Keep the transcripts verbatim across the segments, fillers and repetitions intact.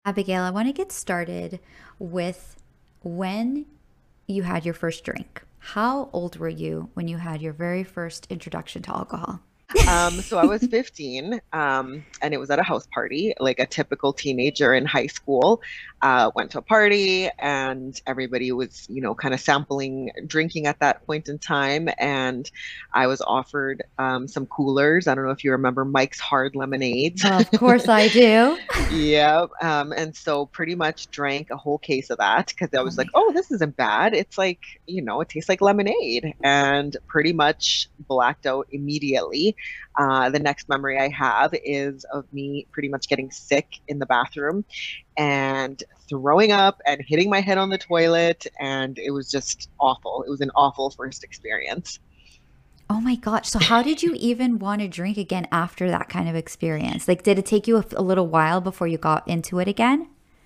Abigail, I want to get started with when you had your first drink. How old were you when you had your very first introduction to alcohol? Um, so I was fifteen, um, and it was at a house party, like a typical teenager in high school. Uh, went to a party, and everybody was, you know, kind of sampling drinking at that point in time. And I was offered um, some coolers. I don't know if you remember Mike's Hard Lemonades. Of course I do. Yeah, um, and so pretty much drank a whole case of that because I Oh was like, my oh, God. this isn't bad. It's like, you know, it tastes like lemonade, and pretty much blacked out immediately. Uh, the next memory I have is of me pretty much getting sick in the bathroom and throwing up and hitting my head on the toilet, and it was just awful. It was an awful first experience. Oh my gosh. So, how did you even want to drink again after that kind of experience? Like, did it take you a, a little while before you got into it again?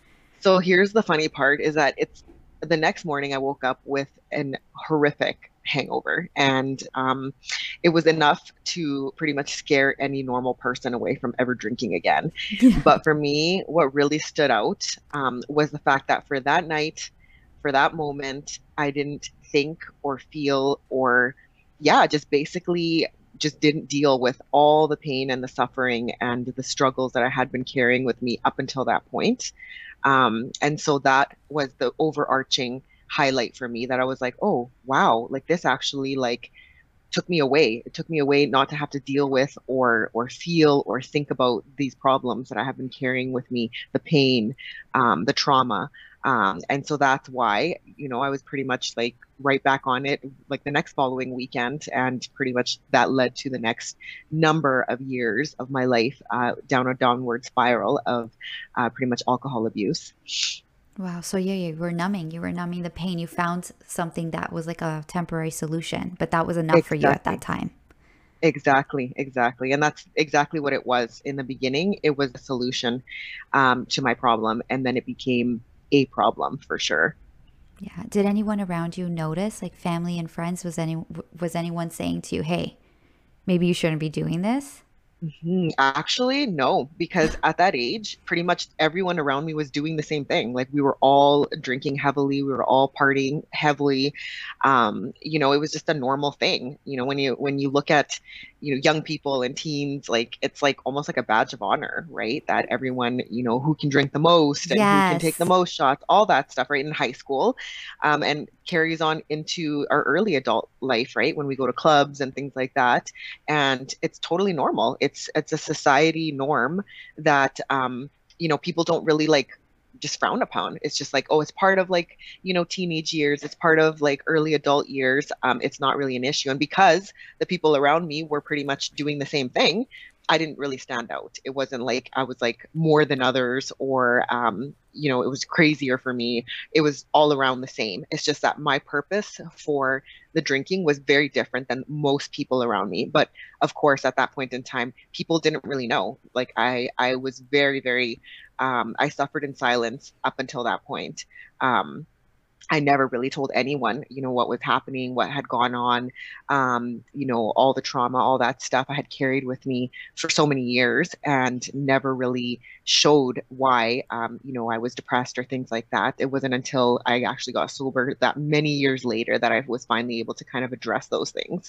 So here's the funny part is that it's the next morning I woke up with an horrific hangover, and um, it was enough to pretty much scare any normal person away from ever drinking again. Yeah. But for me, what really stood out um, was the fact that for that night, for that moment, I didn't think or feel or, yeah, just basically just didn't deal with all the pain and the suffering and the struggles that I had been carrying with me up until that point. Um, and so that was the overarching highlight for me that I was like, oh, wow, like this actually like took me away. It took me away not to have to deal with or or feel or think about these problems that I have been carrying with me, the pain, um, the trauma. Um, and so that's why, you know, I was pretty much like right back on it like the next following weekend. And pretty much that led to the next number of years of my life uh, down a downward spiral of uh, pretty much alcohol abuse. Wow. So, yeah, you were numbing. You were numbing the pain. You found something that was like a temporary solution, but that was enough for you at that Exactly. time. Exactly, exactly. And that's exactly what it was in the beginning. It was a solution um, to my problem, and then it became a problem for sure. Yeah. Did anyone around you notice, like family and friends, was any was anyone saying to you, "Hey, maybe you shouldn't be doing this"? Mhm. Actually, no, because at that age, pretty much everyone around me was doing the same thing. Like we were all drinking heavily, we were all partying heavily. Um, you know, it was just a normal thing. You know, when you when you look at, you know, young people and teens, like it's like almost like a badge of honor, right? That everyone, you know, who can drink the most and who can take the Yes. most shots, all that stuff, right? In high school, um, and carries on into our early adult life, right? When we go to clubs and things like that, and it's totally normal. It's it's a society norm that um, you know people don't really like just frown upon. It's just like, oh, it's part of like you know teenage years. It's part of like early adult years. Um, it's not really an issue, and because the people around me were pretty much doing the same thing. I didn't really stand out. It wasn't like I was like more than others or um, you know, it was crazier for me. It was all around the same. It's just that my purpose for the drinking was very different than most people around me. But of course, at that point in time, people didn't really know. Like I, I was very, very, um, I suffered in silence up until that point. Um, I never really told anyone, you know, what was happening, what had gone on, um, you know, all the trauma, all that stuff I had carried with me for so many years and never really showed why, um, you know, I was depressed or things like that. It wasn't until I actually got sober that many years later that I was finally able to kind of address those things.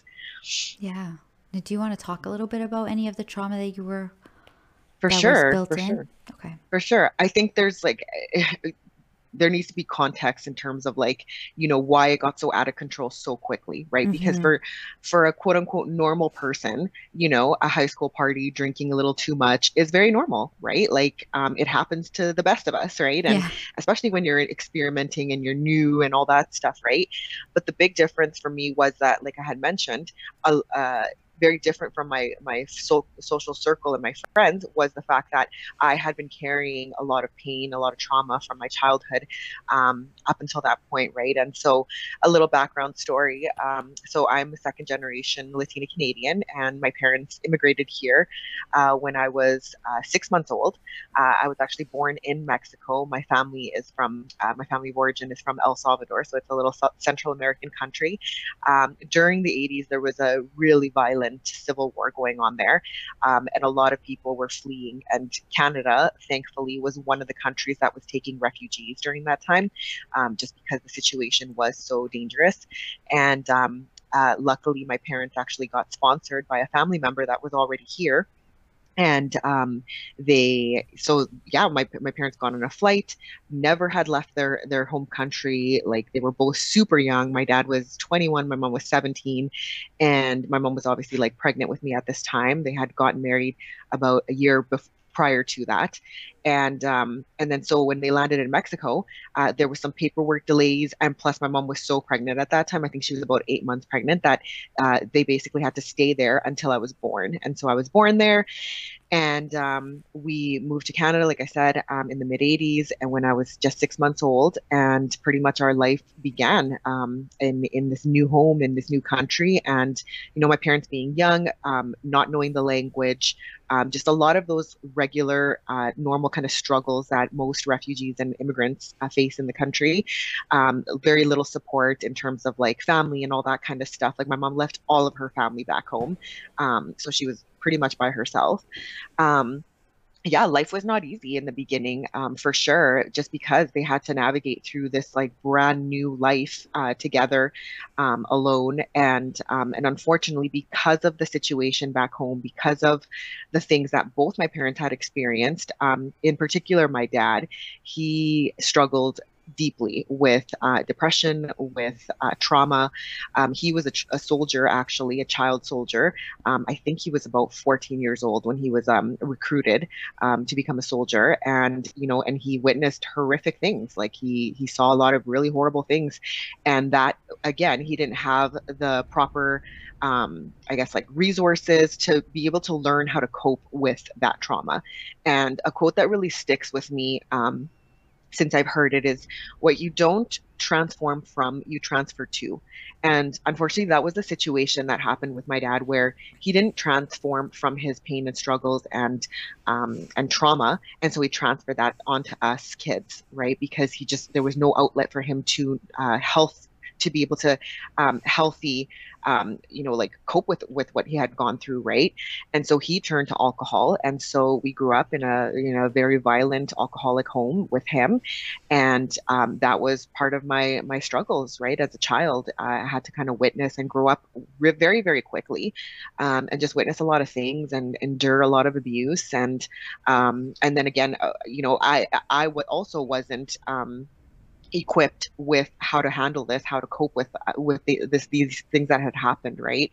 Yeah. Now, do you want to talk a little bit about any of the trauma that you were For that was sure, built for in? sure. Okay. For sure. I think there's like there needs to be context in terms of like you know why it got so out of control so quickly, right? Because Mm-hmm. for for a quote unquote normal person, you know a high school party drinking a little too much is very normal, right? Like um, it happens to the best of us, right? And Yeah. especially when you're experimenting and you're new and all that stuff, right? But the big difference for me was that, like I had mentioned, uh, uh, very different from my my so, social circle and my friends was the fact that I had been carrying a lot of pain, a lot of trauma from my childhood um, up until that point, right? And so, a little background story. Um, so, I'm a second generation Latina Canadian, and my parents immigrated here uh, when I was uh, six months old. Uh, I was actually born in Mexico. My family is from, uh, my family of origin is from El Salvador, so it's a little Central American country. Um, during the eighties, there was a really violent violent civil war going on there. Um, and a lot of people were fleeing. And Canada, thankfully, was one of the countries that was taking refugees during that time, um, just because the situation was so dangerous. And um, uh, luckily, my parents actually got sponsored by a family member that was already here, and um, they so yeah, my my parents got on a flight, never had left their their home country. Like, they were both super young. My dad was twenty-one, my mom was seventeen, and my mom was obviously like pregnant with me at this time. They had gotten married about a year before, prior to that. And um, and then so when they landed in Mexico, uh, there was some paperwork delays, and plus my mom was so pregnant at that time. I think she was about eight months pregnant, that uh, they basically had to stay there until I was born. And so I was born there, and um, we moved to Canada, like I said, um, in the mid eighties, and when I was just six months old, and pretty much our life began um, in in this new home, in this new country. And you know, my parents being young, um, not knowing the language, um, just a lot of those regular, uh, normal kind of struggles that most refugees and immigrants uh, face in the country. Um, very little support in terms of like family and all that kind of stuff. Like, my mom left all of her family back home, um, so she was pretty much by herself. Um, yeah, life was not easy in the beginning, um, for sure, just because they had to navigate through this like brand new life uh, together, um, alone. And um, and unfortunately, because of the situation back home, because of the things that both my parents had experienced, um, in particular, my dad, he struggled deeply with uh, depression, with uh, trauma. Um, he was a, a soldier, actually, a child soldier. Um, I think he was about fourteen years old when he was um, recruited um, to become a soldier, and you know, and he witnessed horrific things. Like, he he saw a lot of really horrible things, and that, again, he didn't have the proper, um, I guess, like resources to be able to learn how to cope with that trauma. And a quote that really sticks with me, Um, since I've heard it, is, what you don't transform from, you transfer to. And unfortunately, that was the situation that happened with my dad, where he didn't transform from his pain and struggles and um, and trauma, and so he transferred that onto us kids, right? Because he just there was no outlet for him to uh, health to be able to um, healthy, um, you know, like cope with with what he had gone through, right? And so he turned to alcohol, and so we grew up in a you know very violent alcoholic home with him, and um, that was part of my my struggles, right? As a child, I had to kind of witness and grow up re- very very quickly, um, and just witness a lot of things and endure a lot of abuse, and um, and then again, uh, you know, I I w- also wasn't. Um, equipped with how to handle this, how to cope with uh, with the, this these things that had happened, right?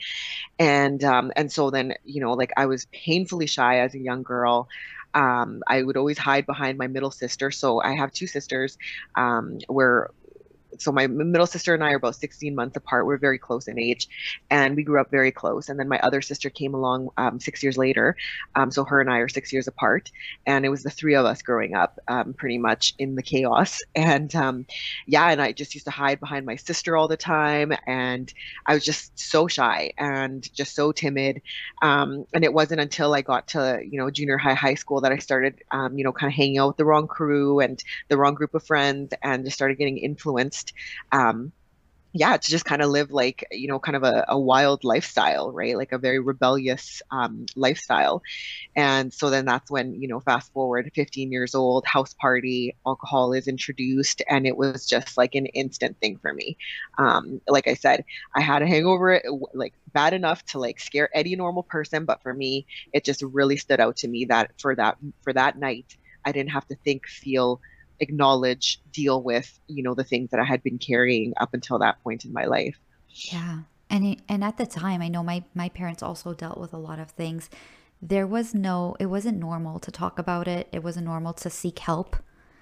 And um, and so then, you know, like, I was painfully shy as a young girl. Um, I would always hide behind my middle sister. So I have two sisters. Um, where so my middle sister and I are about sixteen months apart. We're very close in age, and we grew up very close. And then my other sister came along um, six years later. Um, so her and I are six years apart. And it was the three of us growing up, um, pretty much in the chaos. And um, yeah, and I just used to hide behind my sister all the time. And I was just so shy and just so timid. Um, and it wasn't until I got to, you know, junior high, high school, that I started, um, you know, kind of hanging out with the wrong crew and the wrong group of friends, and just started getting influenced, um, yeah, to just kind of live like, you know, kind of a, a wild lifestyle, right? Like a very rebellious um, lifestyle. And so then that's when, you know, fast forward fifteen years old, house party, alcohol is introduced, and it was just like an instant thing for me. Um, like I said, I had a hangover, like bad enough to like scare any normal person, but for me, it just really stood out to me that for that for that night, I didn't have to think, feel, acknowledge, deal with, you know, the things that I had been carrying up until that point in my life. Yeah. And it, and at the time, I know my my parents also dealt with a lot of things. There was no, it wasn't normal to talk about it. It wasn't normal to seek help.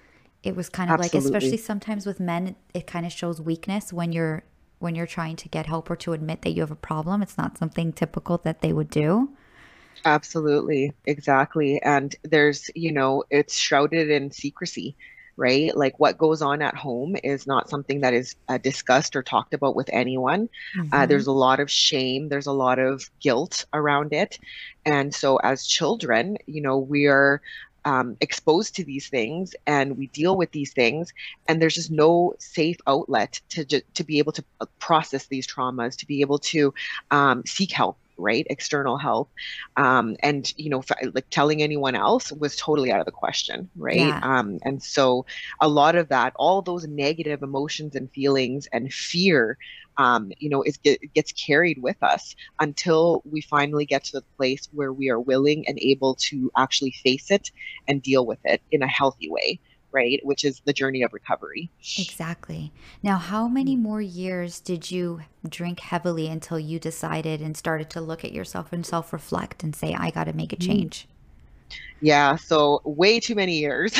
It was kind of like, especially Absolutely. sometimes with men, it, it kind of shows weakness when you're when you're trying to get help or to admit that you have a problem. It's not something typical that they would do. Absolutely. Exactly. And there's, you know, it's shrouded in secrecy, right? Like, what goes on at home is not something that is uh, discussed or talked about with anyone. Uh, Hmm. there's a lot of shame, there's a lot of guilt around it. And so, as children, you know, we are um, exposed to these things, and we deal with these things, and there's just no safe outlet to ju- to be able to uh, process these traumas, to be able to um, seek help. right? External help. Um, and, you know, f- like telling anyone else was totally out of the question, right? Yeah. Um, and so a lot of that, all those negative emotions and feelings and fear, um, you know, is get, gets carried with us until we finally get to the place where we are willing and able to actually face it and deal with it in a healthy way, right? Which is the journey of recovery. Exactly. Now, how many more years did you drink heavily until you decided and started to look at yourself and self reflect and say, I got to make a Mhm. change? Yeah, so way too many years.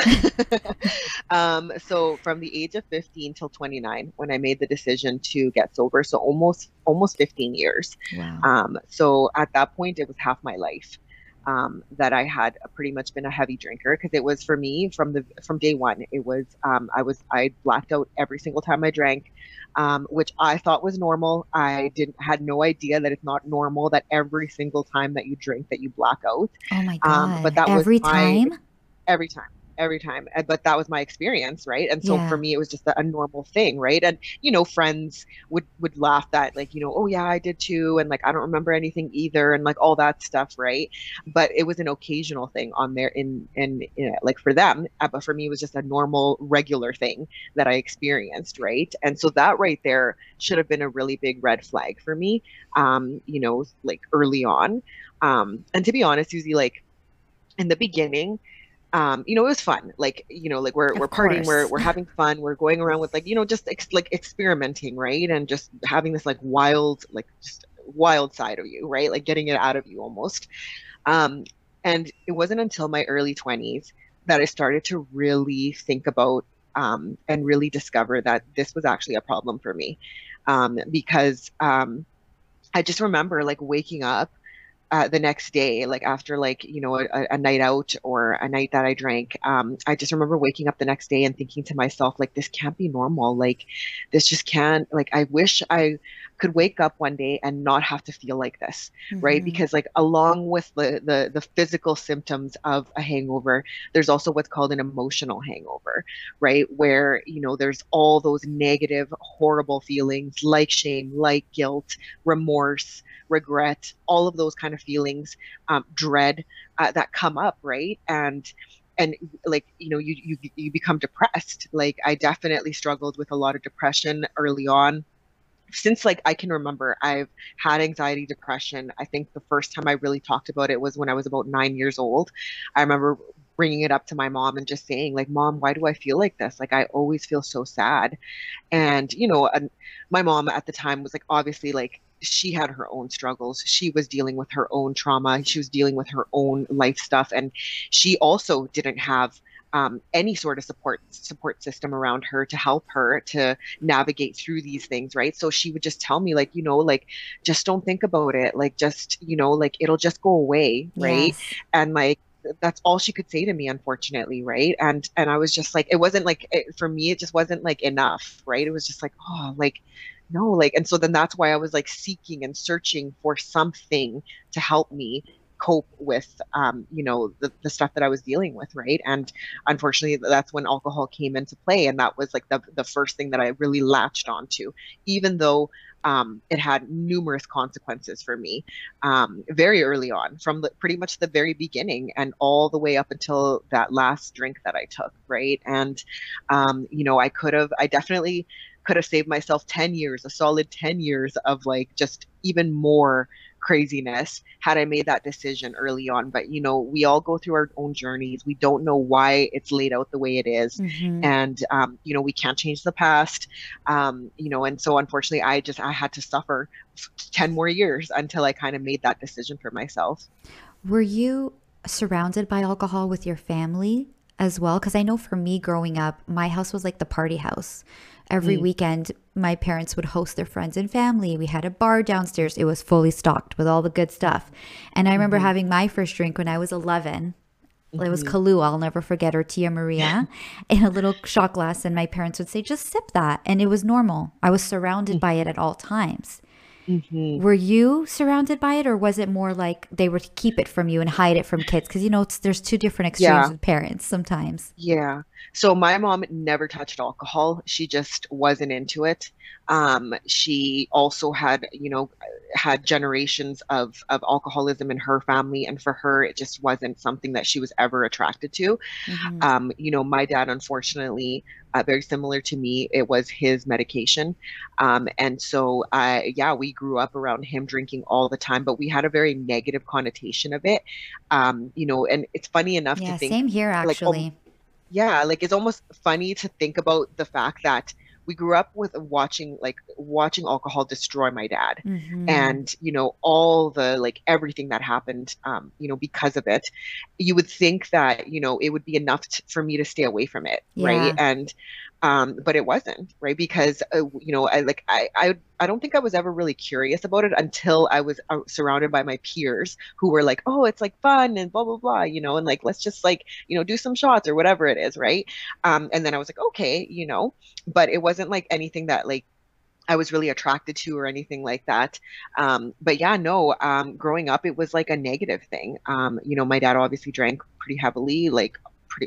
Um, so from the age of fifteen till twenty-nine, when I made the decision to get sober, so almost almost fifteen years. Wow. Um, so at that point, it was half my life um, that I had pretty much been a heavy drinker because it was for me from the from day one. It was um, I was I blacked out every single time I drank, um, which I thought was normal. I didn't had no idea that it's not normal that every single time that you drink that you black out. Oh my Um, but God. that was Every my time? every time every time Uh, but that was my experience, right? And so for Yeah. me it was just a, a normal thing, right? And you know, friends would would laugh that, like, you know, oh yeah, I did too, and like I don't remember anything either, and like all that stuff, right? But it was an occasional thing on there in in, in like for them, uh, but for me it was just a normal regular thing that I experienced, right? And so that right there should have been a really big red flag for me, um you know, like early on. Um and to be honest, Susie, like in the beginning, um, you know, it was fun. Like, you know, like we're we're Of partying, we're course. we're having fun, we're going around with like, you know, just ex like experimenting, right? And just having this like wild, like just wild side of you, right? Like getting it out of you almost. Um, and it wasn't until my early twenties that I started to really think about um, and really discover that this was actually a problem for me. Um, because um, I just remember like waking up uh, the next day, like after like, you know, a, a night out or a night that I drank, um, I just remember waking up the next day and thinking to myself, like, this can't be normal. Like, this just can't, like, I wish I could wake up one day and not have to feel like this, right? Hmm. Because like along with the the the physical symptoms of a hangover, there's also what's called an emotional hangover, right? Where, you know, there's all those negative, horrible feelings like shame, like guilt, remorse, regret, all of those kind of feelings, um, dread, uh, that come up, right? And and like, you know, you you you become depressed. Like I definitely struggled with a lot of depression early on. Since like I can remember, I've had anxiety, depression. I think the first time I really talked about it was when I was about nine years old. I remember bringing it up to my mom and just saying like, Mom, why do I feel like this? Like I always feel so sad. And, you know, and my mom at the time was like, obviously, like, she had her own struggles. She was dealing with her own trauma. She was dealing with her own life stuff. And she also didn't have um, any sort of support support system around her to help her to navigate through these things, right? So she would just tell me, like, you know, like, just don't think about it. Like, just, you know, like, it'll just go away, right? Yes. And like, that's all she could say to me, unfortunately, right? and and I was just like, it wasn't like it, for me it just wasn't like enough, right? It was just like, oh, like, no, like, and so then that's why I was like seeking and searching for something to help me cope with um you know, the, the stuff that I was dealing with, right? And unfortunately that's when alcohol came into play, and that was like the the first thing that I really latched onto, even though um, it had numerous consequences for me, um, very early on, from the, pretty much the very beginning and all the way up until that last drink that I took, right? And, um, you know, I could have, I definitely could have saved myself ten years, a solid ten years of like just even more craziness had I made that decision early on. But, you know, we all go through our own journeys. We don't know why it's laid out the way it is. Hmm. And, um, you know, we can't change the past, um, you know, and so unfortunately, I just, I had to suffer ten more years until I kind of made that decision for myself. Were you surrounded by alcohol with your family as well? Because I know for me growing up, my house was like the party house. Every Mm, weekend, my parents would host their friends and family. We had a bar downstairs. It was fully stocked with all the good stuff. And I remember mhm, having my first drink when I was eleven. It was mhm, Kahlua, I'll never forget, or Tia Maria, in a little shot glass. And my parents would say, just sip that. And it was normal. I was surrounded by it at all times. mhm. Were you surrounded by it, or was it more like they would keep it from you and hide it from kids? Because, you know, it's, there's two different extremes Yeah. with parents sometimes. Yeah. So my mom never touched alcohol. She just wasn't into it. Um, she also had, you know, had generations of of alcoholism in her family, and for her, it just wasn't something that she was ever attracted to. Mm-hmm. Um, you know, my dad, unfortunately, uh, very similar to me, it was his medication. Um, and so, I, yeah, we grew up around him drinking all the time, but we had a very negative connotation of it. Um, you know, and it's funny enough to Yeah, think, same here like, um, actually. yeah, like it's almost funny to think about the fact that we grew up with watching like watching alcohol destroy my dad, Mm-hmm. and you know all the like everything that happened, um you know because of it. You would think that you know it would be enough t for me to stay away from it, right? Yeah. And um but it wasn't, right? Because uh, you know I like I I I don't think I was ever really curious about it until I was uh, surrounded by my peers who were like, oh, it's like fun and blah blah blah, you know, and like let's just like you know do some shots or whatever it is, right? Um, and then I was like, okay, you know, but it wasn't like anything that like I was really attracted to or anything like that. Um, but yeah, no, um, growing up, it was like a negative thing. Um, you know, my dad obviously drank pretty heavily, like pretty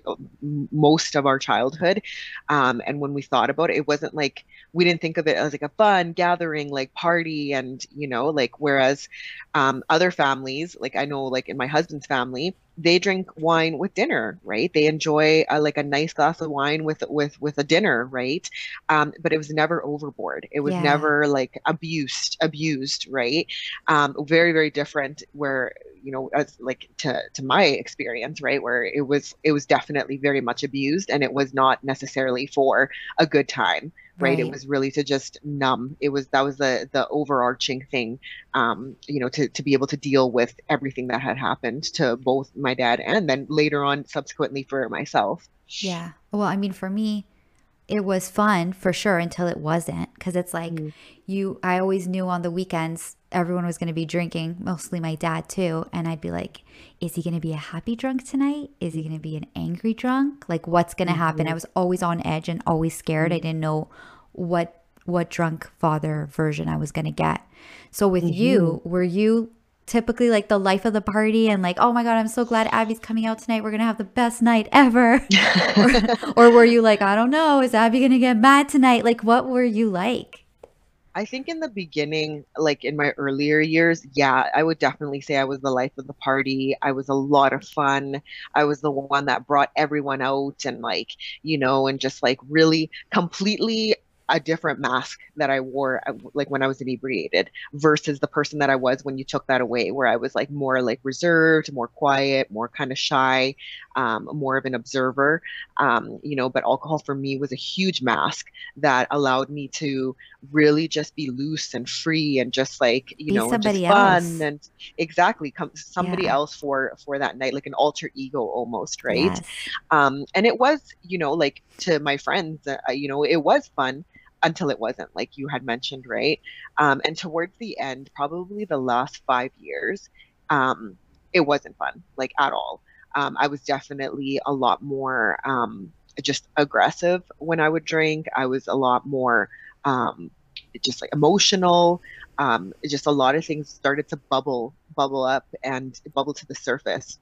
most of our childhood. Um, and when we thought about it, it wasn't like we didn't think of it as like a fun gathering, like party, and you know, like whereas um, other families, like I know, like in my husband's family, they drink wine with dinner, right? They enjoy a, like a nice glass of wine with with with a dinner, right? Um, but it was never overboard. It was Yeah. never like abused, abused, right? Um, very, very different where, you know, as like to to my experience, right? Where it was it was definitely very much abused, and it was not necessarily for a good time, right? It Right. was really to just numb. It was that was the the overarching thing, um, you know, to to be able to deal with everything that had happened to both my dad and then later on subsequently for myself. Yeah. Well, I mean, for me, it was fun for sure until it wasn't, because it's like Mm, you I always knew on the weekends everyone was going to be drinking, mostly my dad too, and I'd be like, is he going to be a happy drunk tonight? Is he going to be an angry drunk? Like what's going to happen? I mhm, was always on edge and always scared. I mm, didn't know what what drunk father version I was going to get. So with mhm. you, were you typically like the life of the party and like, oh my God, I'm so glad Abby's coming out tonight. We're going to have the best night ever. Or, or were you like, I don't know, is Abby going to get mad tonight? Like, what were you like? I think in the beginning, like in my earlier years, yeah, I would definitely say I was the life of the party. I was a lot of fun. I was the one that brought everyone out and like, you know, and just like really completely a different mask that I wore uh, like when I was inebriated versus the person that I was when you took that away, where I was like more like reserved, more quiet, more kind of shy, um, more of an observer. Um, you know, but alcohol for me was a huge mask that allowed me to really just be loose and free and just like you Be know and just somebody fun else. and exactly come somebody Yeah. else for for that night, like an alter ego almost, right? Yes. Um and it was, you know like to my friends, uh, you know it was fun until it wasn't, like you had mentioned, right? Um and towards the end, probably the last five years, um it wasn't fun like at all. um I was definitely a lot more um just aggressive when I would drink. I was a lot more um, just like emotional. Um, just a lot of things started to bubble, bubble up and bubble to the surface.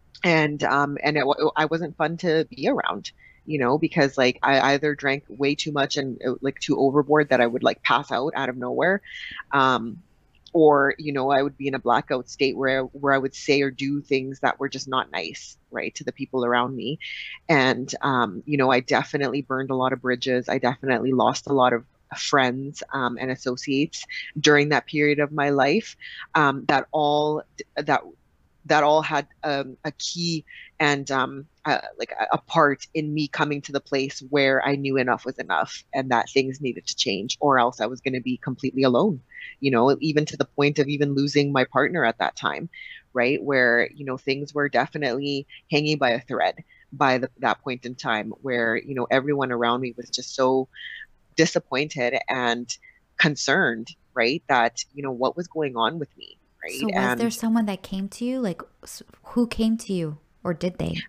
And um, and it, I wasn't fun to be around, you know, because like I either drank way too much and uh, like too overboard that I would like pass out out of nowhere, um, or you know I would be in a blackout state where where I would say or do things that were just not nice, right, to the people around me. And um, you know I definitely burned a lot of bridges. I definitely lost a lot of friends, um, and associates during that period of my life, um, that all that that all had um, a key and um, uh, like a, a part in me coming to the place where I knew enough was enough and that things needed to change, or else I was going to be completely alone. You know, even to the point of even losing my partner at that time, right? Where you know things were definitely hanging by a thread by the, that point in time, where you know everyone around me was just so disappointed and concerned, right? That you know what was going on with me, So right? was there And someone that came to you? Like, s- who came to you? Or did they?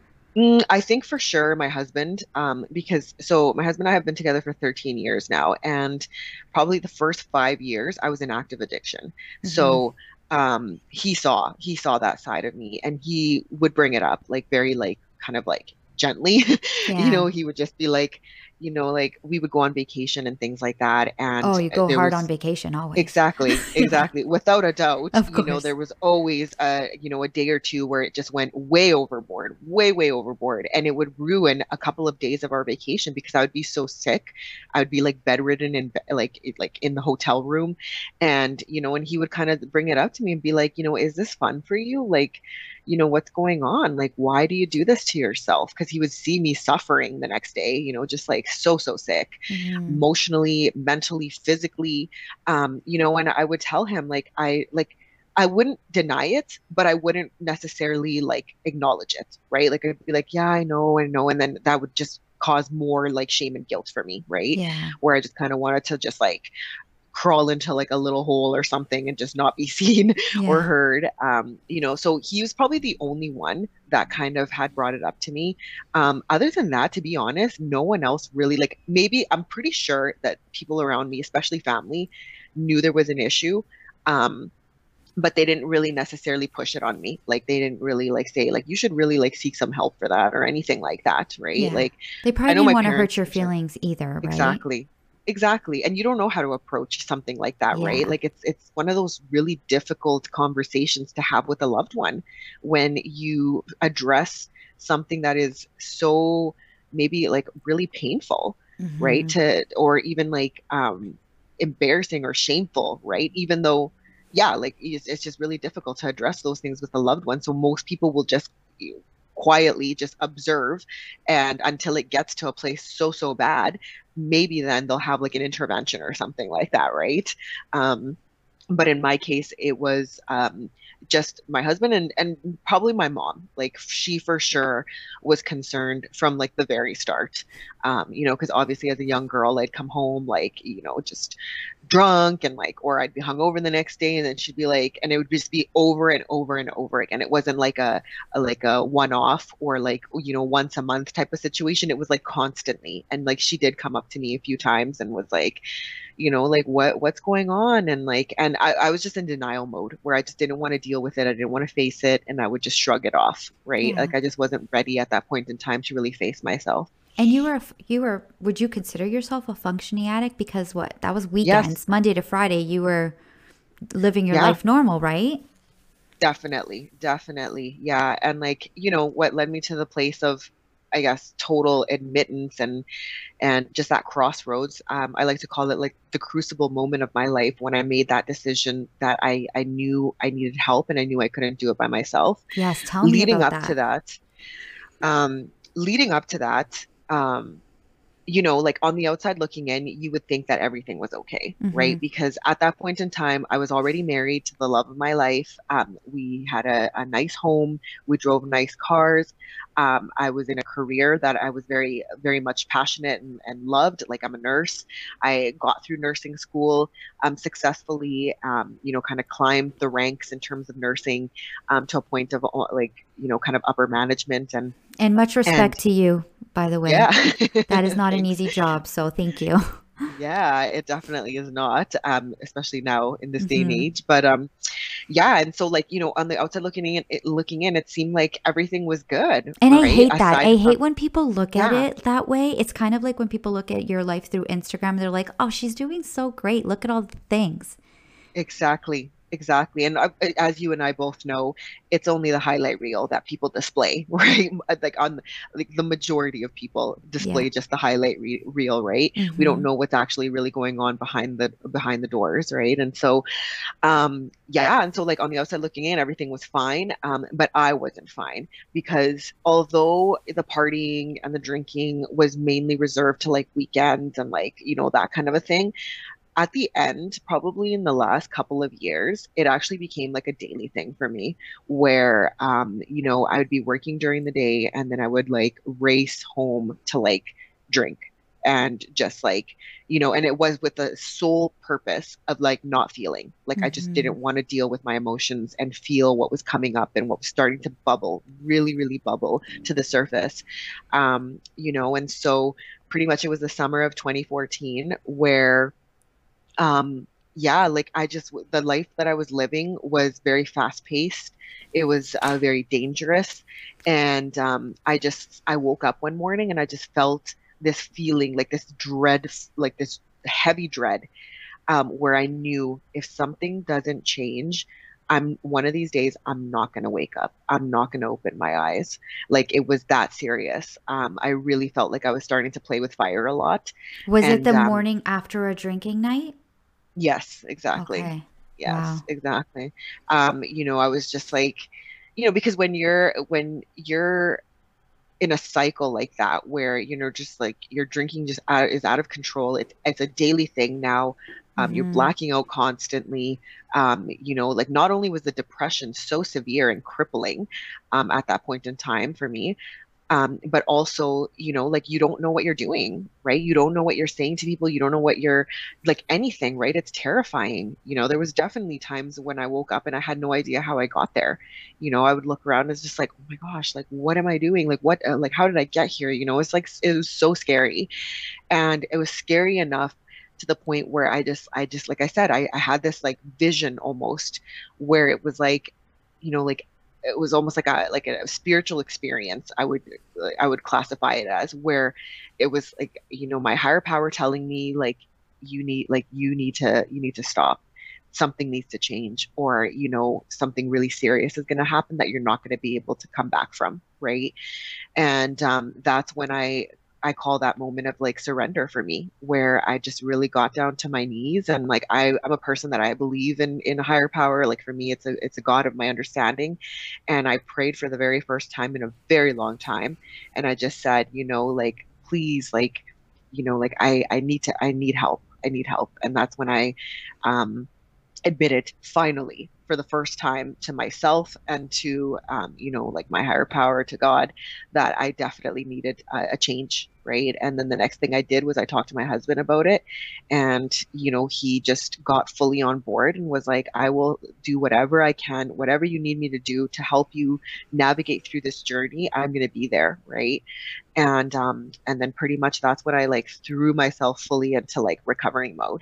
Mm, I think for sure my husband, um, because so my husband and I have been together for thirteen years now, and probably the first five years I was in active addiction. Mm-hmm. So um, he saw he saw that side of me, and he would bring it up, like very like kind of like gently. You Yeah. know, he would just be like, you know, like we would go on vacation and things like that. Oh, And you uh, go there hard on was vacation always. exactly, Yeah, exactly. Without a doubt, of you know, course. there was always a, you know, a day or two where it just went way overboard, way, way overboard. And it would ruin a couple of days of our vacation because I would be so sick. I would be like bedridden in be- like it- like in the hotel room. And, you know, and he would kind of bring it up to me and be like, you know, is this fun for you? Like, you know, what's going on? Like, why do you do this to yourself? Because he would see me suffering the next day, you know, just like so, so sick, Hmm. emotionally, mentally, physically, um, you know, and I would tell him like I like I wouldn't deny it, but I wouldn't necessarily like acknowledge it, right? Like I'd be like, yeah, I know, I know, and then that would just cause more like shame and guilt for me, right? Yeah, Where I just kind of wanted to just like crawl into like a little hole or something and just not be seen or yeah. heard. Um, you know, so he was probably the only one that kind of had brought it up to me. Um, other than that, to be honest, no one else really like maybe I'm pretty sure that people around me, especially family, knew there was an issue. Um, but they didn't really necessarily push it on me. Like they didn't really like say like you should really like seek some help for that or anything like that, right? Yeah. Like They I probably know didn't my want to hurt parents your for sure. feelings either, right? Exactly. Exactly. And you don't know how to approach something like that, right? Yeah. Like it's it's one of those really difficult conversations to have with a loved one when you address something that is so maybe like really painful, right? Hmm. To or even like um embarrassing or shameful, right? Even though yeah, like it's, it's just really difficult to address those things with a loved one. So most people will just quietly just observe and until it gets to a place so so bad, maybe then they'll have like an intervention or something like that, right? Um, but in my case, it was um, just my husband and and probably my mom. Like she for sure was concerned from like the very start. Um, you know, because obviously as a young girl, I'd come home like you know just drunk and like, or I'd be hungover the next day, and then she'd be like, and it would just be over and over and over again. It wasn't like a, a like a one off or like you know once a month type of situation. It was like constantly, and like she did come up to me a few times and was like you know, like what what's going on? And like and I, I was just in denial mode where I just didn't want to deal with it. I didn't want to face it and I would just shrug it off, right? Yeah. Like I just wasn't ready at that point in time to really face myself. And you were, a f- you were, would you consider yourself a functioning addict? Because what, that was Yes, weekends, Monday to Friday, you were living your yeah, life normal, right? definitely, definitely. Yeah. And like, you know, what led me to the place of I guess total admittance and and just that crossroads. Um, I like to call it like the crucible moment of my life when I made that decision that I I knew I needed help and I knew I couldn't do it by myself. Yes. Tell me Leading about up to that. that, um, leading up to that, um, you know, like on the outside looking in, you would think that everything was okay, Hmm. right? Because at that point in time, I was already married to the love of my life. Um, we had a, a nice home. We drove nice cars. Um, I was in a career that I was very, very much passionate and, and loved. Like I'm a nurse. I got through nursing school um, successfully, um, you know, kind of climbed the ranks in terms of nursing um, to a point of uh, like, you know, kind of upper management and, And much and respect to you, by the way. yeah, That is not an thanks. easy job. So thank you. Yeah, it definitely is not, um, especially now in this day and Hmm. age. But um, yeah, and so like you know, on the outside looking in, it, looking in, it seemed like everything was good, And I right? hate that. Aside I hate from when people look at yeah, it that way. It's kind of like when people look at your life through Instagram, they're like, oh, she's doing so great. Look at all the things. exactly, exactly. And uh, as you and I both know, it's only the highlight reel that people display, right? Like on like the majority of people Yeah. display just the highlight re reel, right? We don't Hmm. know what's actually really going on behind the behind the doors, right? And so um yeah and so like on the outside looking in everything was fine um but I wasn't fine because although the partying and the drinking was mainly reserved to like weekends and like you know that kind of a thing at the end probably in the last couple of years it actually became like a daily thing for me where um you know I would be working during the day and then I would like race home to like drink and just like you know and it was with the sole purpose of like not feeling like I just didn't Hmm. want to deal with my emotions and feel what was coming up and what was starting to bubble really really bubble to the surface um you know and so pretty much it was the summer of twenty fourteen where um yeah, like I just, the life that I was living was very fast paced. It was uh, very dangerous. And um, I just, I woke up one morning and I just felt this feeling, like this dread, like this heavy dread, um, where I knew if something doesn't change, I'm one of these days, I'm not going to wake up. I'm not going to open my eyes. Like it was that serious. Um, I really felt like I was starting to play with fire a lot. Was it And the um, morning after a drinking night? yes, exactly. Okay. Yes, Wow. exactly. Um, you know, I was just like, you know, because when you're when you're in a cycle like that where, you know, just like your drinking just out, is out of control. It's it's a daily thing now. Um, you're Mm-hmm. blacking out constantly. Um, you know, like not only was the depression so severe and crippling um, at that point in time for me, um, but also, you know, like you don't know what you're doing, right? You don't know what you're saying to people. You don't know what you're like anything, right? It's terrifying. You know, there was definitely times when I woke up and I had no idea how I got there. You know, I would look around and it's just like, oh my gosh, like what am I doing? Like what, uh, like how did I get here? You know, it's like it was so scary, and it was scary enough to the point where I just, I just, like I said, I, I had this like vision almost where it was like, you know, like it was almost like a like a spiritual experience. I would I would classify it as where it was like, you know, my higher power telling me like you need like you need to you need to stop. Something needs to change, or you know, something really serious is going to happen that you're not going to be able to come back from, right? And um, that's when I I call that moment of like surrender for me, where I just really got down to my knees and like I, I'm a person that I believe in in a higher power. Like for me, it's a it's a God of my understanding, and I prayed for the very first time in a very long time, and I just said, you know, like please, like, you know, like I I need to I need help. I need help, and that's when I um admitted finally for the first time to myself and to um, you know, like my higher power, to God, that I definitely needed a, a change, right? And then the next thing I did was I talked to my husband about it, and you know, he just got fully on board and was like, I will do whatever I can, whatever you need me to do to help you navigate through this journey, I'm going to be there, right? And um and then pretty much that's when I like threw myself fully into like recovering mode.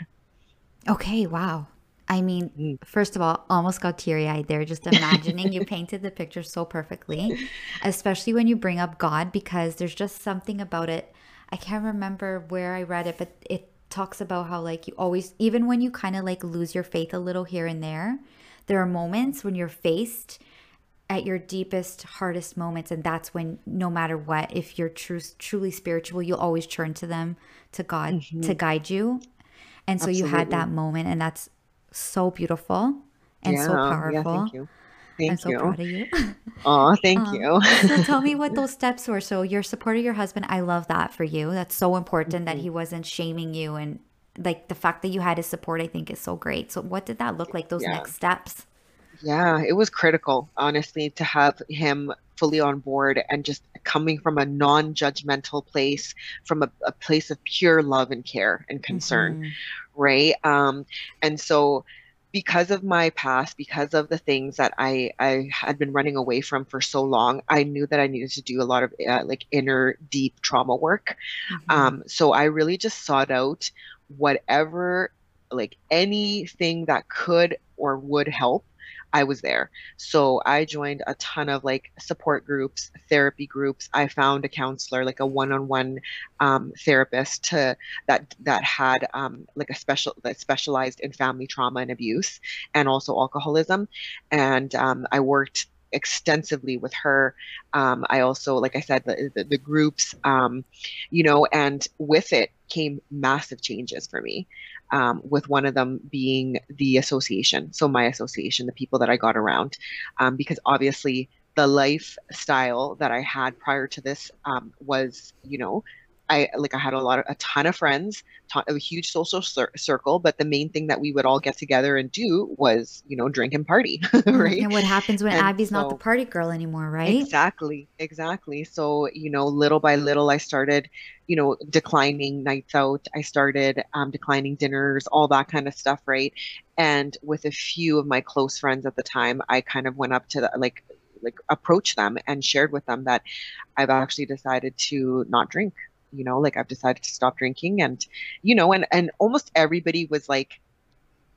Okay, wow. I mean, Mm. first of all, almost got teary eyed there just imagining you painted the picture so perfectly, especially when you bring up God, because there's just something about it. I can't remember where I read it, but it talks about how, like, you always, even when you kind of like lose your faith a little here and there, there are moments when you're faced at your deepest, hardest moments. And that's when, no matter what, if you're true, truly spiritual, you'll always turn to them, to God, to Mhm. guide you. And so you had that Absolutely. moment, and that's so beautiful and so Yeah. Yeah. powerful. Thank you. I'm Thank so you. proud of you. Oh, thank um, you. so tell me what those steps were. So you're supporting your husband. I love that for you. That's so important that Mhm. he wasn't shaming you, and like the fact that you had his support, I think is so great. So what did that look like? Those Yeah. next steps? Yeah. It was critical, honestly, to have him fully on board and just coming from a non-judgmental place, from a, a place of pure love and care and concern, Mm-hmm. right? Um, and so because of my past, because of the things that I I had been running away from for so long, I knew that I needed to do a lot of uh, like inner deep trauma work. Mm-hmm. Um, so I really just sought out whatever, like anything that could or would help. I was there. So I joined a ton of like support groups, therapy groups. I found a counselor, like a one-on-one um, therapist to that that had um, like a special that specialized in family trauma and abuse, and also alcoholism. And um, I worked extensively with her. Um, I also, like I said, the the, the groups, um, you know, and with it came massive changes for me. Um, with one of them being the association, so my association, the people that I got around, um, because obviously the lifestyle that I had prior to this um, was, you know, I like I had a lot of a ton of friends, ton, a huge social cir circle, but the main thing that we would all get together and do was, you know, drink and party, Mm. right? And what happens when And Abby's not the so party girl anymore, right? exactly, exactly. So, you know, little by little, I started, you know, declining nights out. I started um, declining dinners, all that kind of stuff, right? And with a few of my close friends at the time, I kind of went up to the, like, like approach them and shared with them that I've actually decided to not drink. You know, like I've decided to stop drinking, and you know, and and almost everybody was like,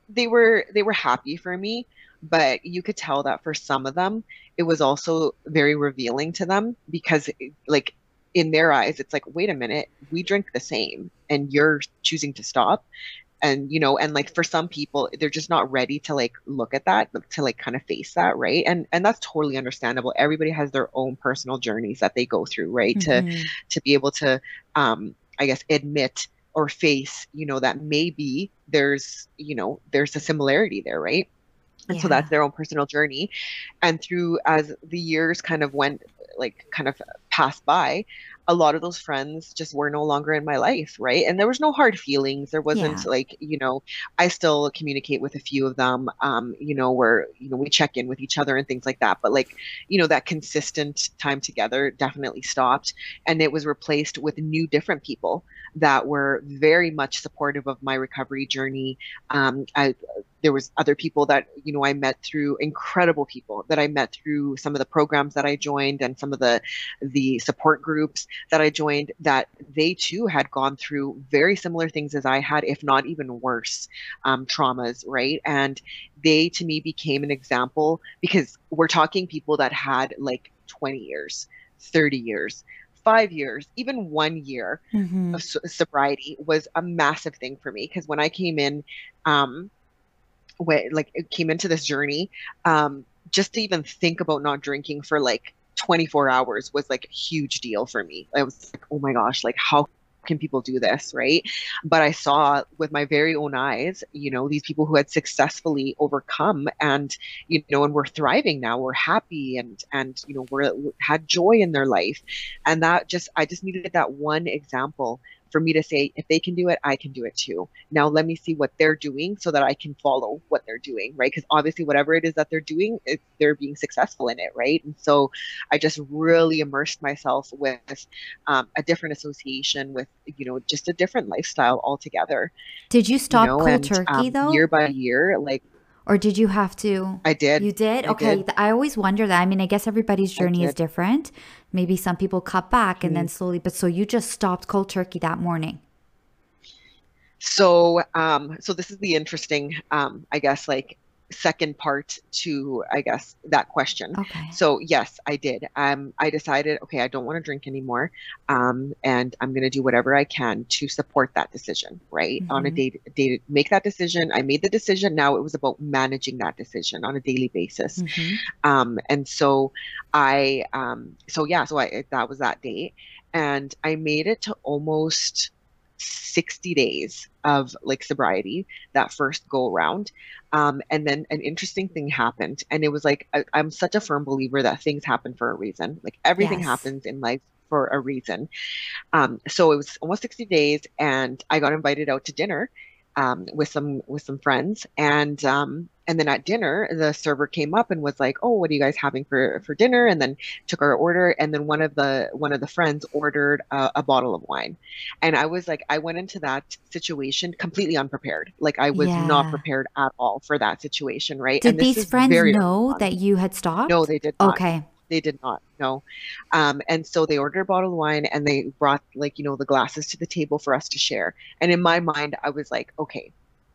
they were they were happy for me, but you could tell that for some of them, it was also very revealing to them because like in their eyes, it's like, wait a minute, we drink the same and you're choosing to stop. And you know, and like for some people, they're just not ready to like look at that, to like kind of face that, right? And and that's totally understandable. Everybody has their own personal journeys that they go through, right? To Mm-hmm. to be able to um I guess admit or face, you know, that maybe there's, you know, there's a similarity there, right? And so that's Yeah. their own personal journey. And through as the years kind of went, like kind of passed by, a lot of those friends just were no longer in my life, right? And there was no hard feelings. There wasn't Yeah. like, you know, I still communicate with a few of them, um, you know, where, you know, we check in with each other and things like that. But like, you know, that consistent time together definitely stopped. And it was replaced with new, different people that were very much supportive of my recovery journey. Um, I, there was other people that, you know, I met through incredible people that I met through some of the programs that I joined and some of the the support groups that I joined, that they too had gone through very similar things as I had, if not even worse, um, traumas, right? And they to me became an example because we're talking people that had like twenty years, thirty years, five years, even one year Mm-hmm. of so- sobriety was a massive thing for me because when I came in, um, when like it came into this journey, um, just to even think about not drinking for like twenty-four hours was like a huge deal for me. I was like, oh my gosh, like how can people do this, right? But I saw with my very own eyes, you know, these people who had successfully overcome and, you know, and were thriving now, were happy and, and, you know, were had joy in their life. And that just, I just needed that one example for me to say, if they can do it, I can do it too. Now let me see what they're doing so that I can follow what they're doing, right? Because obviously, whatever it is that they're doing, it, they're being successful in it, right? And so I just really immersed myself with um, a different association with, you know, just a different lifestyle altogether, Did you you stop know, cold and turkey um, year though? by year, like Or did you have to? I did, You did? I Okay. did, th- I always wonder that. I mean, I guess everybody's I journey is did. different. Maybe some people cut back and then Mhm. slowly, but so you just stopped cold turkey that morning. So, um, so this is the interesting, um, I guess, like second part to, I guess, that question. Okay. So yes, I did. Um, I decided, okay, I don't want to drink anymore, um, and I'm going to do whatever I can to support that decision, right? On a Mm-hmm. day day make that decision. I made the decision. Now it was about managing that decision on a daily basis. Mm-hmm. Um, and so I, um, so yeah, so I that was that date, and I made it to almost sixty days of like sobriety that first go around. Um, and then an interesting thing happened. And it was like, I, I'm such a firm believer that things happen for a reason. Like everything Yes. happens in life for a reason. Um, so it was almost sixty days, and I got invited out to dinner um, with some with some friends, and um, and then at dinner, the server came up and was like, "Oh, what are you guys having for for dinner?" And then took our order, and then one of the one of the friends ordered a, a bottle of wine, and I was like, I went into that situation completely unprepared. Like I was not Yeah. prepared at all for that situation, right? And Did this these is friends very early know on. that you had No, stopped? they did not. Okay. They did not. No. Um, and so they ordered a bottle of wine and they brought like, you know, the glasses to the table for us to share. And in my mind, I was like, okay,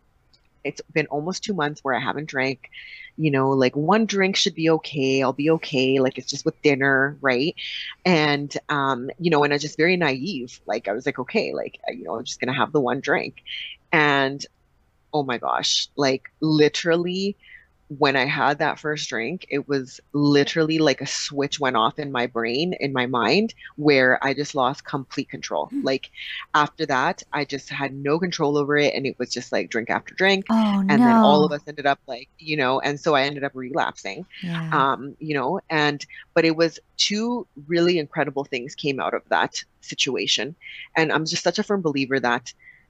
it's been almost two months where I haven't drank, you know, like one drink should be okay. I'll be okay. Like it's just with dinner, right? And um, you know, and I was just very naive. Like I was like, okay, like, you know, I'm just gonna have the one drink. And oh my gosh, like literally when I had that first drink, it was literally like a switch went off in my brain, in my mind, where I just lost complete control. Like after that, I just had no control over it. And it was just like drink after drink. Oh And then all of no. us ended up like, you know, and so I ended up relapsing. Yeah. Um, you know, and but it was two really incredible things came out of that situation. And I'm just such a firm believer that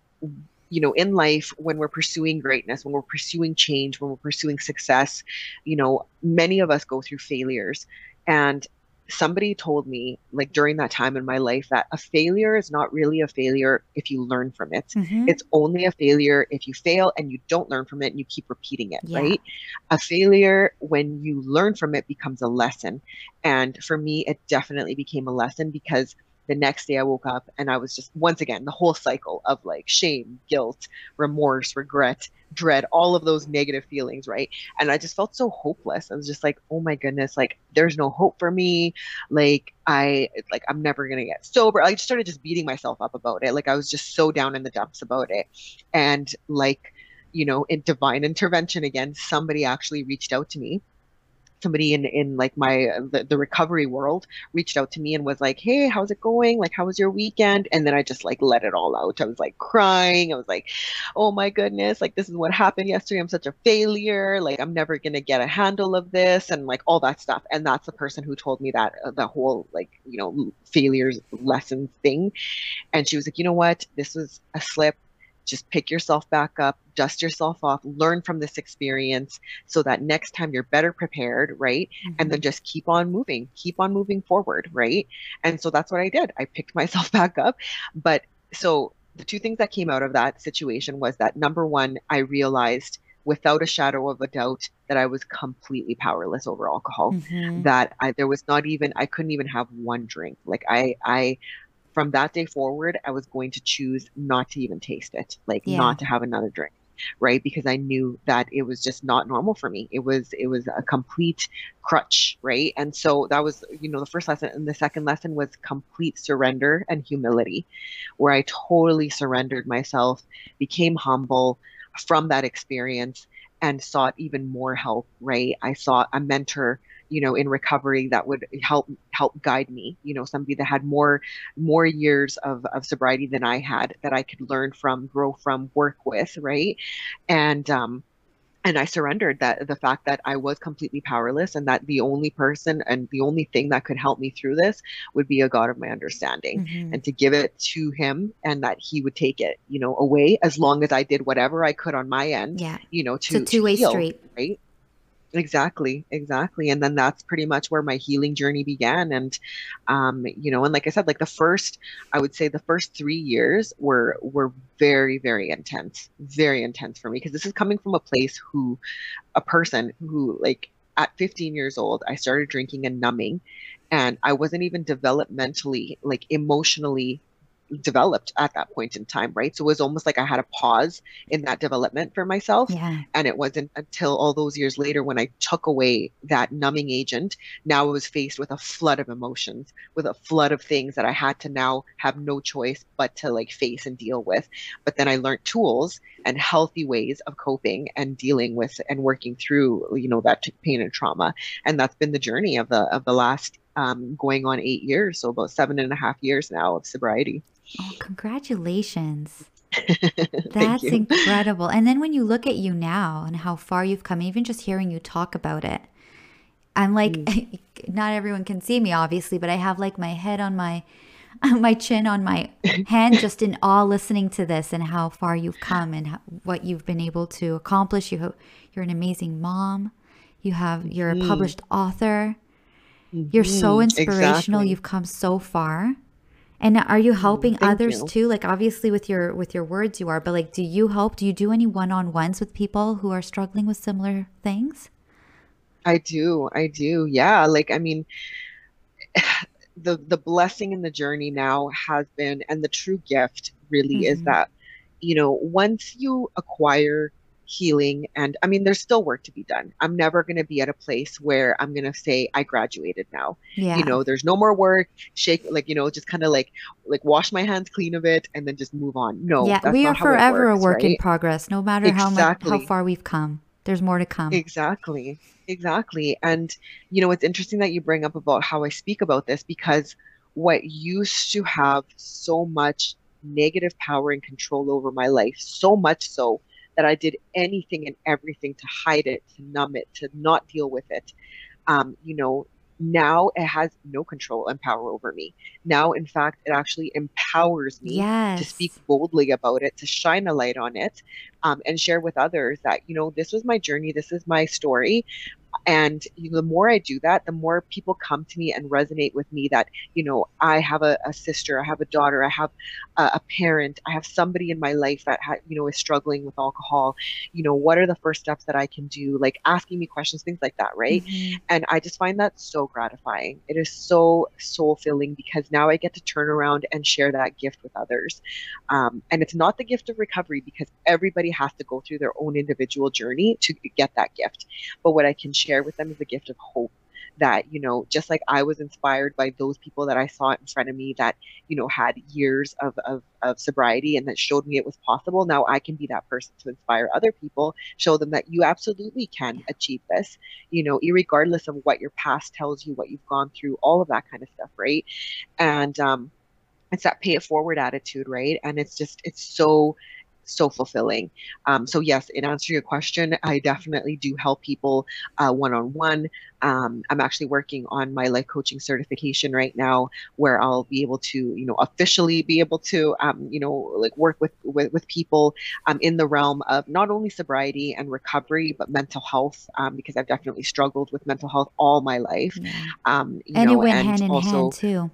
you know, in life, when we're pursuing greatness, when we're pursuing change, when we're pursuing success, you know, many of us go through failures. And somebody told me, like during that time in my life, that a failure is not really a failure if you learn from it. Mm-hmm. It's only a failure if you fail and you don't learn from it and you keep repeating it, Yeah. right? A failure, when you learn from it, becomes a lesson. And for me, it definitely became a lesson because The next day I woke up and I was just, once again, the whole cycle of like shame, guilt, remorse, regret, dread, all of those negative feelings, right? And I just felt so hopeless. I was just like, oh my goodness, like there's no hope for me. Like I like I'm never gonna get sober. I just started just beating myself up about it. Like I was just so down in the dumps about it. And like, you know, in divine intervention again, somebody actually reached out to me, somebody in in like my the, the recovery world reached out to me and was like, hey, how's it going, like how was your weekend? And then I just like let it all out. I was like crying. I was like, oh my goodness, like this is what happened yesterday. I'm such a failure, like I'm never gonna get a handle of this, and like all that stuff. And that's the person who told me that uh, the whole like, you know, failures lessons thing. And she was like, you know what, this was a slip, just pick yourself back up, dust yourself off, learn from this experience so that next time you're better prepared, right? Mm-hmm. And then just keep on moving, keep on moving forward, right? And so that's what I did. I picked myself back up. But so the two things that came out of that situation was that number one, I realized without a shadow of a doubt that I was completely powerless over alcohol, mm-hmm. that I, there was not even, I couldn't even have one drink. Like I, I, from that day forward, I was going to choose not to even taste it, like yeah. not to have another drink, right? Because I knew that it was just not normal for me. It was, it was a complete crutch, right? And so that was, you know, the first lesson. And the second lesson was complete surrender and humility, where I totally surrendered myself, became humble from that experience, and sought even more help, right? I sought a mentor, you know, in recovery that would help help guide me, you know, somebody that had more more years of, of sobriety than I had, that I could learn from, grow from, work with, right? And um and I surrendered that the fact that I was completely powerless, and that the only person and the only thing that could help me through this would be a God of my understanding, mm-hmm. and to give it to him, and that he would take it, you know, away as long as I did whatever I could on my end, yeah. you know, to, it's a two-way to heal, street, right? Exactly, exactly. And then that's pretty much where my healing journey began. And, um, you know, and like I said, like the first, I would say the first three years were, were very, very intense, very intense for me. Because this is coming from a place who, a person who like at fifteen years old, I started drinking and numbing, and I wasn't even developmentally, like emotionally developed at that point in time, right? So it was almost like I had a pause in that development for myself. Yeah. And it wasn't until all those years later when I took away that numbing agent, now I was faced with a flood of emotions, with a flood of things that I had to now have no choice but to like face and deal with. But then I learned tools and healthy ways of coping and dealing with and working through, you know, that pain and trauma. And that's been the journey of the of the last um, going on eight years, so about seven and a half years now of sobriety. Oh, congratulations. That's incredible. And then when you look at you now and how far you've come, even just hearing you talk about it, I'm like, mm. not everyone can see me obviously, but I have like my head on my my chin on my hand, just in awe listening to this and how far you've come and how, what you've been able to accomplish. You, you're an amazing mom. You have, you're a published mm. author. Mm-hmm. You're so inspirational. Exactly. You've come so far. And are you helping Thank others you. too? Like obviously with your with your words you are, but like do you help? Do you do any one-on-ones with people who are struggling with similar things? I do. I do. Yeah. Like, I mean, the the blessing in the journey now has been, and the true gift really mm-hmm. is that, you know, once you acquire healing, and I mean, there's still work to be done. I'm never going to be at a place where I'm going to say I graduated now. Yeah. You know, there's no more work, shake, like, you know, just kind of like, like wash my hands clean of it and then just move on. No, yeah, that's we not are how forever it works, a work right? in progress, no matter exactly. how much, how far we've come. There's more to come. Exactly. Exactly. And, you know, it's interesting that you bring up about how I speak about this, because what used to have so much negative power and control over my life, so much so that I did anything and everything to hide it, to numb it, to not deal with it. Um, you know, now it has no control and power over me. Now, in fact, it actually empowers me yes. to speak boldly about it, to shine a light on it, um, and share with others that, you know, this was my journey. This is my story. And you know, the more I do that, the more people come to me and resonate with me that, you know, I have a, a sister, I have a daughter, I have a, a parent, I have somebody in my life that ha- you know, is struggling with alcohol. You know, what are the first steps that I can do? Like asking me questions, things like that, right? Hmm. And I just find that so gratifying. It is so soul filling because now I get to turn around and share that gift with others. Um, and it's not the gift of recovery because everybody has to go through their own individual journey to get that gift. But what I can share with them is the gift of hope that, you know, just like I was inspired by those people that I saw in front of me that, you know, had years of, of, of sobriety and that showed me it was possible. Now I can be that person to inspire other people, show them that you absolutely can achieve this, you know, irregardless of what your past tells you, what you've gone through, all of that kind of stuff, right? And um, it's that pay it forward attitude, right? And it's just, it's so, so fulfilling. Um, so yes, in answer to your question, I definitely do help people uh, one-on-one. Um, I'm actually working on my life coaching certification right now, where I'll be able to, you know, officially be able to, um, you know, like work with with, with people um, in the realm of not only sobriety and recovery, but mental health, um, because I've definitely struggled with mental health all my life, Yeah. um, you And it know, went and hand in hand also too.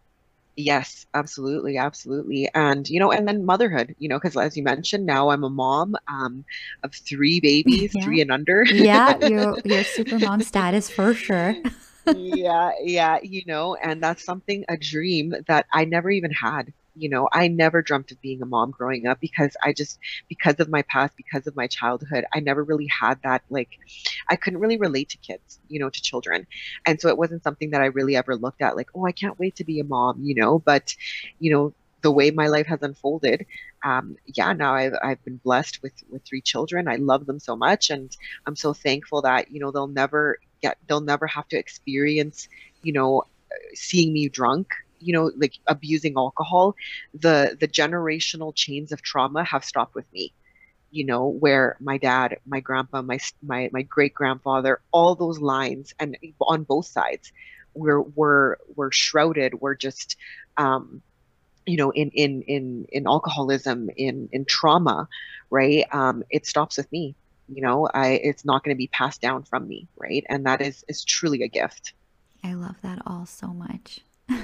yes, absolutely, absolutely. And, you know, and then motherhood, you know, because as you mentioned, now I'm a mom um, of three babies, Yeah. three and under. Yeah, your your super mom status for sure. Yeah, yeah, you know, and that's something, a dream that I never even had. You know, I never dreamt of being a mom growing up because I just, because of my past, because of my childhood, I never really had that, like, I couldn't really relate to kids, you know, to children. And so it wasn't something that I really ever looked at, like, oh, I can't wait to be a mom, you know, but, you know, the way my life has unfolded, um, yeah, now I've I've been blessed with with three children. I love them so much, and I'm so thankful that, you know, they'll never get, they'll never have to experience, you know, seeing me drunk, you know, like abusing alcohol. The the generational chains of trauma have stopped with me, you know, where my dad, my grandpa, my my my great grandfather, all those lines, and on both sides, were were were shrouded, were just um you know, in in in in alcoholism, in in trauma, right? Um, it stops with me. You know, I it's not going to be passed down from me, right? And that is is truly a gift. I love that all so much.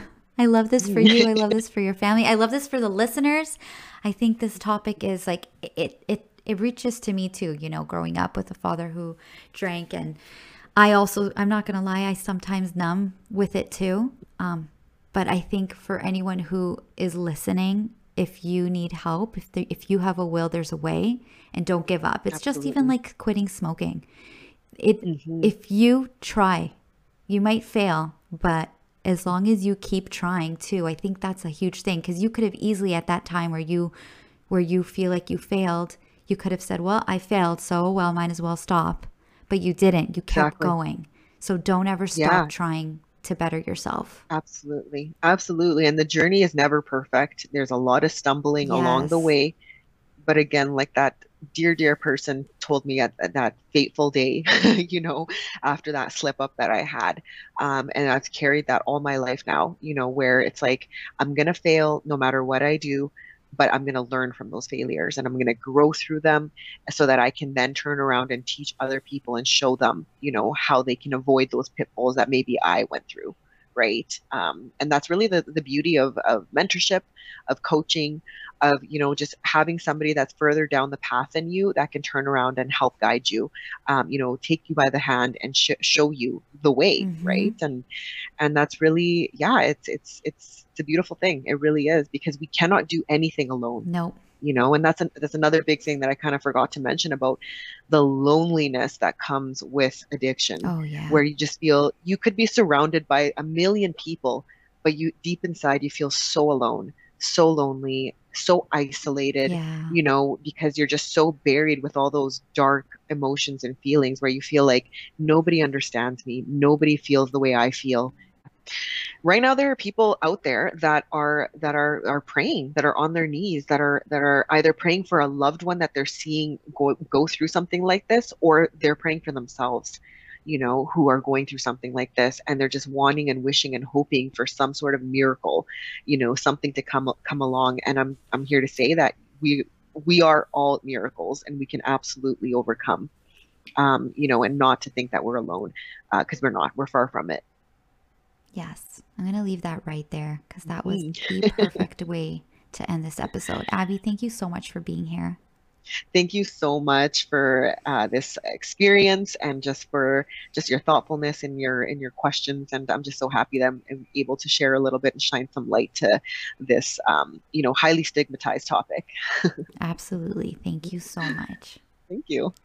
I love this for you. I love this for your family. I love this for the listeners. I think this topic is like it it it reaches to me too, you know, growing up with a father who drank, and I also, I'm not going to lie, I sometimes numb with it too. Um but I think for anyone who is listening, if you need help, if there, if you have a will, there's a way, and don't give up. It's just even Absolutely. like quitting smoking. It Hmm. if you try, you might fail, but as long as you keep trying too, I think that's a huge thing, because you could have easily at that time where you where you feel like you failed, you could have said, "Well, I failed, so well, might as well stop." But you didn't. You kept Exactly. going. So don't ever stop Yeah, trying to better yourself. absolutely. Absolutely. And the journey is never perfect. There's a lot of stumbling along the Yes. way. But again, like that dear, dear person told me at, at that fateful day, you know, after that slip up that I had. Um, and I've carried that all my life now, you know, where it's like, I'm going to fail no matter what I do, but I'm going to learn from those failures and I'm going to grow through them so that I can then turn around and teach other people and show them, you know, how they can avoid those pitfalls that maybe I went through. Right. Um, and that's really the, the beauty of, of mentorship, of coaching, of, you know, just having somebody that's further down the path than you that can turn around and help guide you, um, you know, take you by the hand and sh- show you the way, right? Mhm. And and that's really, yeah, it's it's it's it's a beautiful thing. It really is, because we cannot do anything alone, Nope. you know. And that's an, that's another big thing that I kind of forgot to mention about the loneliness that comes with addiction, Oh yeah. where you just feel you could be surrounded by a million people, but you deep inside you feel so alone, so lonely, so isolated, Yeah. you know, because you're just so buried with all those dark emotions and feelings where you feel like nobody understands me, nobody feels the way I feel. Right now there are people out there that are that are are praying, that are on their knees, that are that are either praying for a loved one that they're seeing go go through something like this, or they're praying for themselves, you know, who are going through something like this, and they're just wanting and wishing and hoping for some sort of miracle, you know, something to come come along. And i'm i'm here to say that we we are all miracles and we can absolutely overcome. um, you know, and not to think that we're alone, because uh, we're not. We're far from it. Yes, I'm going to leave that right there because that was Mm. the perfect way to end this episode. Abby, thank you so much for being here. Thank you so much for uh, this experience and just for just your thoughtfulness and your in your questions. And I'm just so happy that I'm, I'm able to share a little bit and shine some light to this, um, you know, highly stigmatized topic. Absolutely. Thank you so much. Thank you.